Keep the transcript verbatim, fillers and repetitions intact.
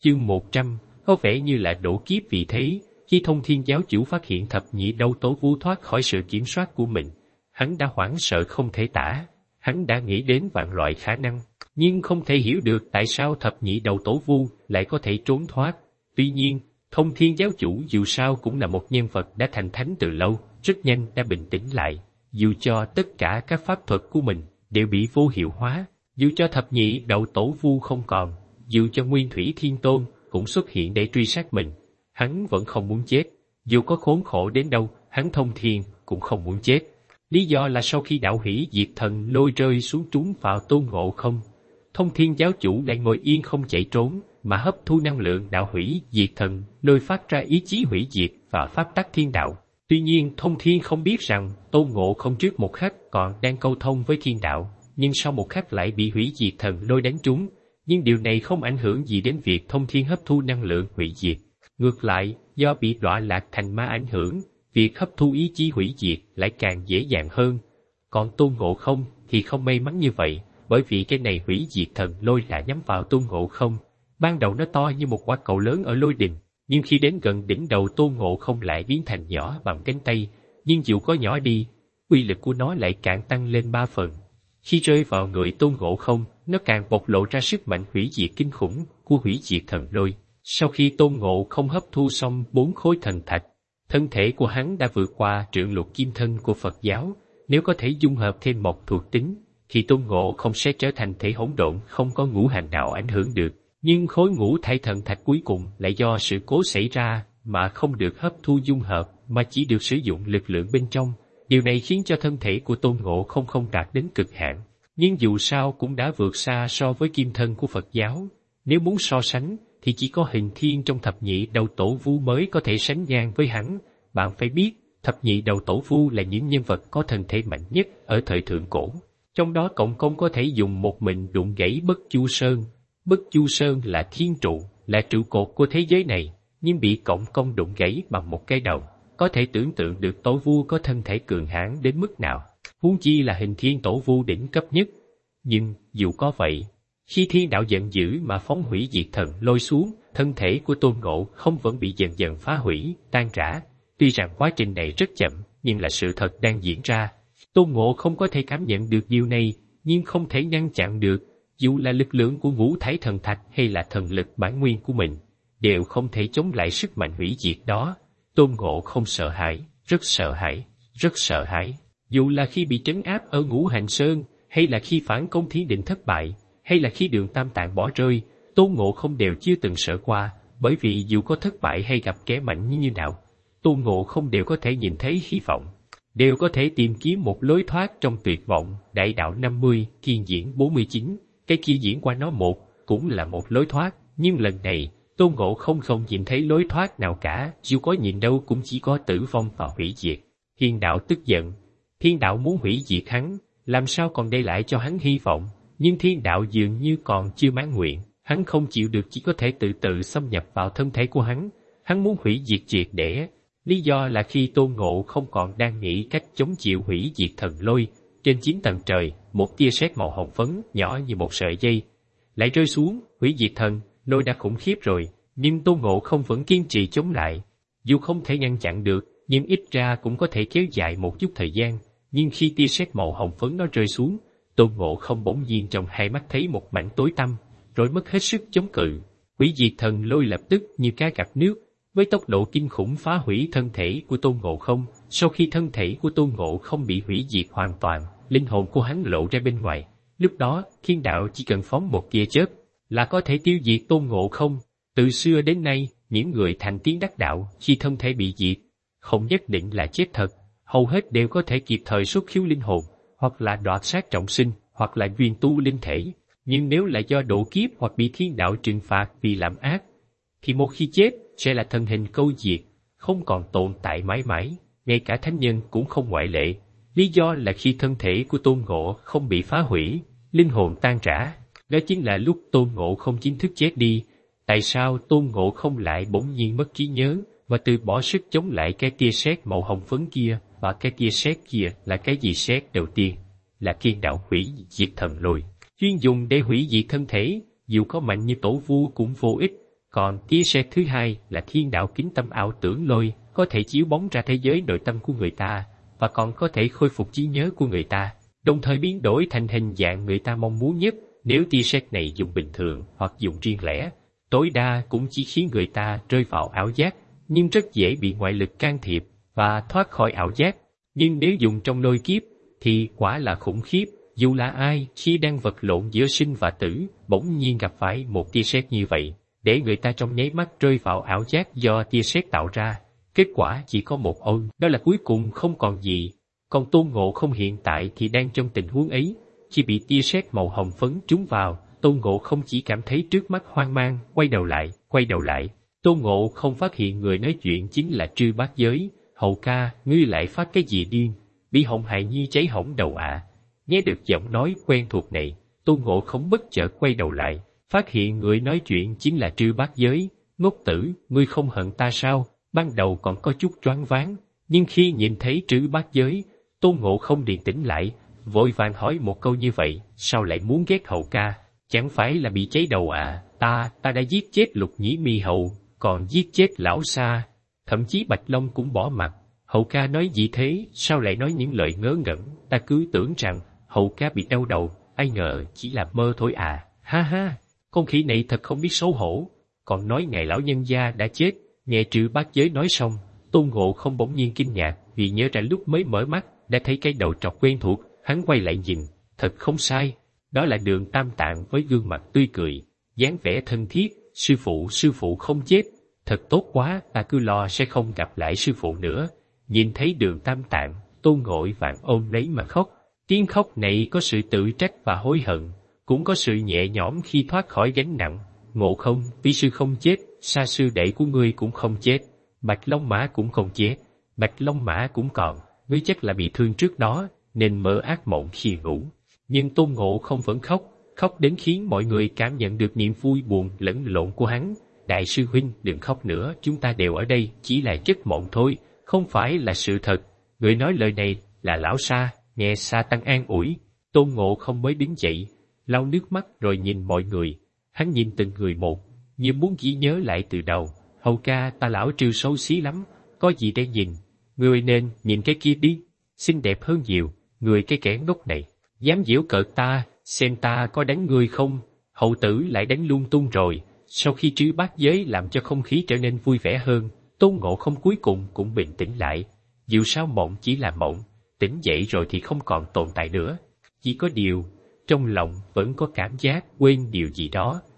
Chương một trăm, có vẻ như là độ kiếp. Vì thế, khi Thông Thiên giáo chủ phát hiện thập nhị đầu tổ vu thoát khỏi sự kiểm soát của mình, hắn đã hoảng sợ không thể tả. Hắn đã nghĩ đến vạn loại khả năng, nhưng không thể hiểu được tại sao thập nhị đầu tổ vu lại có thể trốn thoát. Tuy nhiên, Thông Thiên giáo chủ dù sao cũng là một nhân vật đã thành thánh từ lâu, rất nhanh đã bình tĩnh lại. Dù cho tất cả các pháp thuật của mình đều bị vô hiệu hóa, dù cho thập nhị đầu tổ vu không còn, dù cho Nguyên Thủy Thiên Tôn cũng xuất hiện để truy sát mình, hắn vẫn không muốn chết. Dù có khốn khổ đến đâu, hắn Thông Thiên cũng không muốn chết. Lý do là sau khi đạo hủy diệt thần lôi rơi xuống trúng vào Tôn Ngộ Không, Thông Thiên giáo chủ lại ngồi yên không chạy trốn, mà hấp thu năng lượng đạo hủy diệt thần lôi phát ra ý chí hủy diệt và pháp tắc thiên đạo. Tuy nhiên Thông Thiên không biết rằng Tôn Ngộ Không trước một khắc còn đang câu thông với thiên đạo, nhưng sau một khắc lại bị hủy diệt thần lôi đánh trúng. Nhưng điều này không ảnh hưởng gì đến việc Thông Thiên hấp thu năng lượng hủy diệt. Ngược lại, do bị đọa lạc thành ma ảnh hưởng, việc hấp thu ý chí hủy diệt lại càng dễ dàng hơn. Còn Tôn Ngộ Không thì không may mắn như vậy, bởi vì cái này hủy diệt thần lôi là nhắm vào Tôn Ngộ Không. Ban đầu nó to như một quả cầu lớn ở lôi đình, nhưng khi đến gần đỉnh đầu Tôn Ngộ Không lại biến thành nhỏ bằng cánh tay. Nhưng dù có nhỏ đi, uy lực của nó lại càng tăng lên ba phần. Khi rơi vào người Tôn Ngộ Không, nó càng bộc lộ ra sức mạnh hủy diệt kinh khủng của hủy diệt thần lôi. Sau khi Tôn Ngộ Không hấp thu xong bốn khối thần thạch, thân thể của hắn đã vượt qua trượng lục kim thân của Phật giáo. Nếu có thể dung hợp thêm một thuộc tính, thì Tôn Ngộ Không sẽ trở thành thể hỗn độn không có ngũ hành nào ảnh hưởng được. Nhưng khối ngũ thải thần thạch cuối cùng lại do sự cố xảy ra mà không được hấp thu dung hợp, mà chỉ được sử dụng lực lượng bên trong. Điều này khiến cho thân thể của Tôn Ngộ Không không đạt đến cực hạn, nhưng dù sao cũng đã vượt xa so với kim thân của Phật giáo. Nếu muốn so sánh, thì chỉ có Hình Thiên trong thập nhị đầu tổ vu mới có thể sánh ngang với hắn. Bạn phải biết, thập nhị đầu tổ vu là những nhân vật có thân thể mạnh nhất ở thời thượng cổ. Trong đó Cộng Công có thể dùng một mình đụng gãy Bất Chu Sơn. Bất Chu Sơn là thiên trụ, là trụ cột của thế giới này, nhưng bị Cộng Công đụng gãy bằng một cái đầu. Có thể tưởng tượng được tổ vu có thân thể cường hãn đến mức nào, huống chi là Hình Thiên tổ vu đỉnh cấp nhất. Nhưng dù có vậy, khi thiên đạo giận dữ mà phóng hủy diệt thần lôi xuống, thân thể của Tôn Ngộ Không vẫn bị dần dần phá hủy, tan rã. Tuy rằng quá trình này rất chậm, nhưng là sự thật đang diễn ra. Tôn Ngộ không có thể cảm nhận được điều này, nhưng không thể ngăn chặn được. Dù là lực lượng của ngũ thải thần thạch hay là thần lực bản nguyên của mình, đều không thể chống lại sức mạnh hủy diệt đó. Tôn Ngộ không sợ hãi, rất sợ hãi, rất sợ hãi. Dù là khi bị trấn áp ở Ngũ Hành Sơn, hay là khi phản công Thiên Định thất bại, hay là khi Đường Tam Tạng bỏ rơi, Tôn Ngộ không đều chưa từng sợ qua, bởi vì dù có thất bại hay gặp kẻ mạnh như như nào, Tôn Ngộ không đều có thể nhìn thấy hy vọng, đều có thể tìm kiếm một lối thoát trong tuyệt vọng. Đại đạo năm mươi, Kiên Diễn bốn mươi chín, cái kia diễn qua nó một, cũng là một lối thoát, nhưng lần này, Tôn Ngộ không không nhìn thấy lối thoát nào cả, dù có nhìn đâu cũng chỉ có tử vong và hủy diệt. Thiên đạo tức giận, thiên đạo muốn hủy diệt hắn, làm sao còn để lại cho hắn hy vọng, nhưng thiên đạo dường như còn chưa mãn nguyện, hắn không chịu được chỉ có thể tự tự xâm nhập vào thân thể của hắn, hắn muốn hủy diệt triệt để. Lý do là khi Tôn Ngộ không còn đang nghĩ cách chống chịu hủy diệt thần lôi, trên chín tầng trời, một tia sét màu hồng phấn nhỏ như một sợi dây lại rơi xuống, hủy diệt thần lôi đã khủng khiếp rồi, nhưng Tôn Ngộ không vẫn kiên trì chống lại. Dù không thể ngăn chặn được, nhưng ít ra cũng có thể kéo dài một chút thời gian. Nhưng khi tia sét màu hồng phấn nó rơi xuống, Tôn Ngộ không bỗng nhiên trong hai mắt thấy một mảnh tối tăm, rồi mất hết sức chống cự. Hủy diệt thần lôi lập tức như cá gặp nước, với tốc độ kinh khủng phá hủy thân thể của Tôn Ngộ không. Sau khi thân thể của Tôn Ngộ không bị hủy diệt hoàn toàn, linh hồn của hắn lộ ra bên ngoài. Lúc đó, thiên đạo chỉ cần phóng một tia chớp là có thể tiêu diệt Tôn Ngộ không. Từ xưa đến nay, những người thành tiến đắc đạo khi thân thể bị diệt, không nhất định là chết thật, hầu hết đều có thể kịp thời xuất khiếu linh hồn, hoặc là đoạt sát trọng sinh, hoặc là duyên tu linh thể. Nhưng nếu là do độ kiếp hoặc bị thiên đạo trừng phạt vì làm ác, thì một khi chết sẽ là thân hình câu diệt, không còn tồn tại mãi mãi, ngay cả thánh nhân cũng không ngoại lệ. Lý do là khi thân thể của Tôn Ngộ không bị phá hủy, linh hồn tan rã, đó chính là lúc Tôn Ngộ không chính thức chết đi. Tại sao Tôn Ngộ không lại bỗng nhiên mất trí nhớ và từ bỏ sức chống lại cái tia sét màu hồng phấn kia? Và cái tia sét kia là cái gì? Sét đầu tiên là thiên đạo hủy diệt thần lôi, chuyên dùng để hủy diệt thân thể, dù có mạnh như tổ vu cũng vô ích. Còn tia sét thứ hai là thiên đạo kính tâm ảo tưởng lôi, có thể chiếu bóng ra thế giới nội tâm của người ta, và còn có thể khôi phục trí nhớ của người ta, đồng thời biến đổi thành hình dạng người ta mong muốn nhất. Nếu tia sét này dùng bình thường hoặc dùng riêng lẻ, tối đa cũng chỉ khiến người ta rơi vào ảo giác, nhưng rất dễ bị ngoại lực can thiệp và thoát khỏi ảo giác. Nhưng nếu dùng trong lôi kiếp, thì quả là khủng khiếp. Dù là ai, khi đang vật lộn giữa sinh và tử, bỗng nhiên gặp phải một tia sét như vậy, để người ta trong nháy mắt rơi vào ảo giác do tia sét tạo ra. Kết quả chỉ có một ôi, đó là cuối cùng không còn gì. Còn Tôn Ngộ Không hiện tại thì đang trong tình huống ấy. Khi bị tia sét màu hồng phấn trúng vào, Tôn Ngộ Không chỉ cảm thấy trước mắt hoang mang, quay đầu lại, quay đầu lại. Tôn Ngộ Không phát hiện người nói chuyện chính là Trư Bát Giới. Hầu ca, ngươi lại phát cái gì điên? Bị Hồng Hài Nhi cháy hỏng đầu ạ. À? Nghe được giọng nói quen thuộc này, Tôn Ngộ Không bất chợt quay đầu lại, phát hiện người nói chuyện chính là Trư Bát Giới. Ngốc tử, ngươi không hận ta sao? Ban đầu còn có chút choáng váng, nhưng khi nhìn thấy Trư Bát Giới, Tôn Ngộ Không điềm tĩnh lại, vội vàng hỏi một câu như vậy, sao lại muốn ghét Hầu ca? Chẳng phải là bị cháy đầu à? Ta, ta đã giết chết Lục Nhĩ Mi Hầu, còn giết chết Lão Sa, thậm chí Bạch Long cũng bỏ mặt. Hầu ca nói gì thế? Sao lại nói những lời ngớ ngẩn? Ta cứ tưởng rằng Hầu ca bị đau đầu, ai ngờ chỉ là mơ thôi à? Ha ha, con khỉ này thật không biết xấu hổ, còn nói ngài lão nhân gia đã chết. Nghe Trư Bát Giới nói xong, Tôn Ngộ Không bỗng nhiên kinh ngạc, vì nhớ ra lúc mới mở mắt đã thấy cái đầu trọc quen thuộc. Hắn quay lại nhìn, thật không sai, đó là Đường Tam Tạng với gương mặt tươi cười, dáng vẻ thân thiết. Sư phụ, sư phụ không chết, thật tốt quá, ta cứ lo sẽ không gặp lại sư phụ nữa. Nhìn thấy Đường Tam Tạng, Tôn Ngộ vàng ôm lấy mà khóc. Tiếng khóc này có sự tự trách và hối hận, cũng có sự nhẹ nhõm khi thoát khỏi gánh nặng. Ngộ Không, vi sư không chết, Sa sư đệ của ngươi cũng không chết, Bạch Long Mã cũng không chết, Bạch Long Mã cũng còn, ngươi chắc là bị thương trước đó, nên mơ ác mộng khi ngủ. Nhưng Tôn Ngộ Không vẫn khóc, khóc đến khiến mọi người cảm nhận được niềm vui buồn lẫn lộn của hắn. Đại sư huynh, đừng khóc nữa, chúng ta đều ở đây, chỉ là giấc mộng thôi, không phải là sự thật. Người nói lời này là Lão Sa. Nghe Sa Tăng an ủi, Tôn Ngộ Không mới đứng dậy, lau nước mắt rồi nhìn mọi người. Hắn nhìn từng người một, như muốn chỉ nhớ lại từ đầu. Hầu ca, ta lão Trư xấu xí lắm, có gì để nhìn? Người nên nhìn cái kia đi, xinh đẹp hơn nhiều. Người cái kẻ ngốc này, dám giễu cợt ta, xem ta có đánh ngươi không? Hầu tử lại đánh lung tung rồi. Sau khi Trư Bát Giới làm cho không khí trở nên vui vẻ hơn, Tôn Ngộ Không cuối cùng cũng bình tĩnh lại. Dù sao mộng chỉ là mộng, tỉnh dậy rồi thì không còn tồn tại nữa. Chỉ có điều, trong lòng vẫn có cảm giác quên điều gì đó.